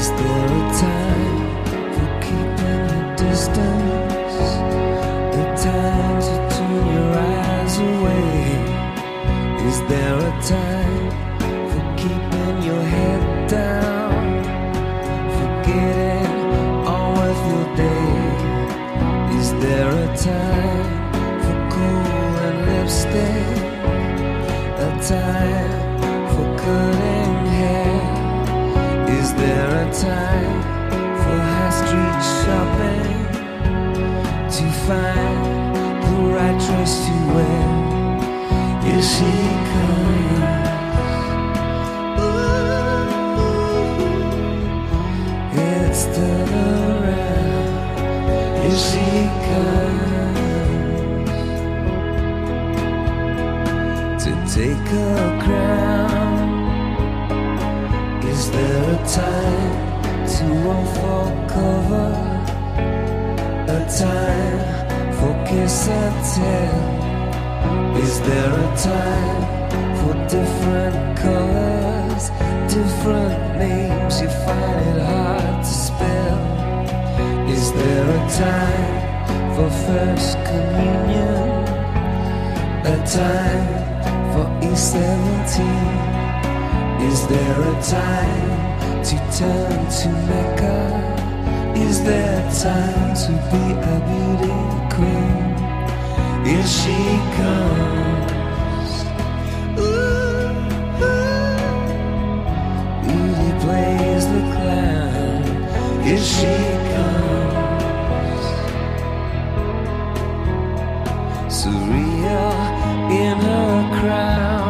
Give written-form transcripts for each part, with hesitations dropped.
Is there a time for keeping your distance? A time to turn your eyes away? Is there a time for keeping your head down? Forgetting all of your day? Is there a time for cool and lipstick? A time for cutting hair? Is there a time for high street shopping? To find the right dress to wear? Here she comes. Ooh, it's turned around. Here she comes to take her crown. Is there a time to run for cover? A time for kiss and tell? Is there a time for different colors, different names you find it hard to spell? Is there a time for first communion? A time for E17? Is there a time to turn to Mecca? Is there time to be a beauty queen? Here she comes. Ooh, beauty plays the clown. Here she comes. Surreal in her crown.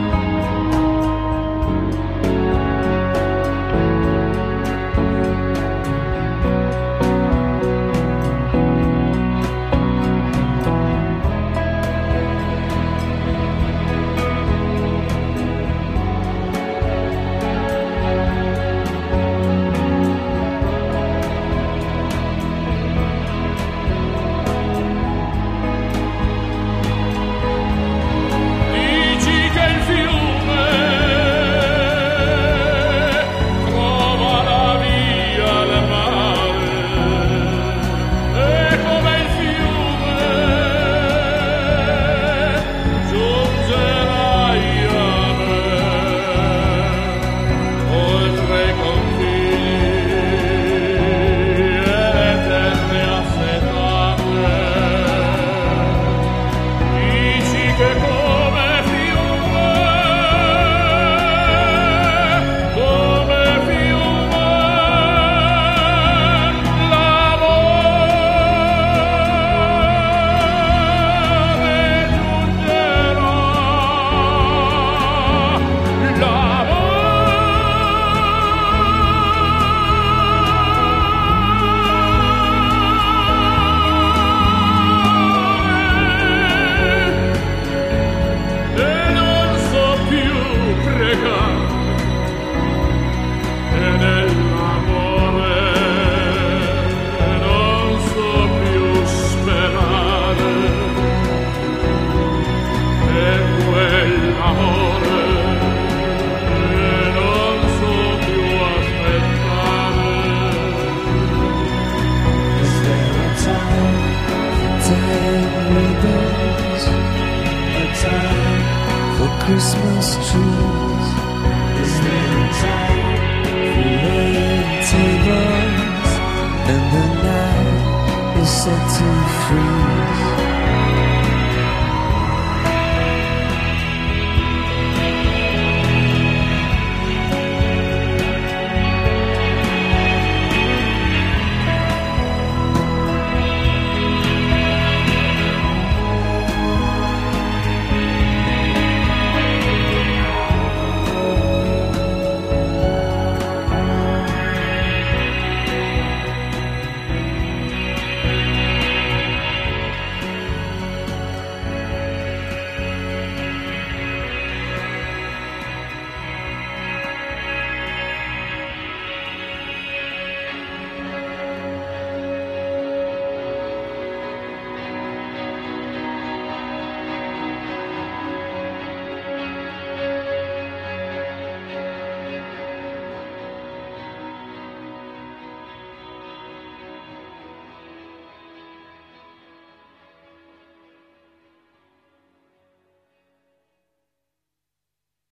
Christmas trees. Is there a time for laying tables? And the night is set to free.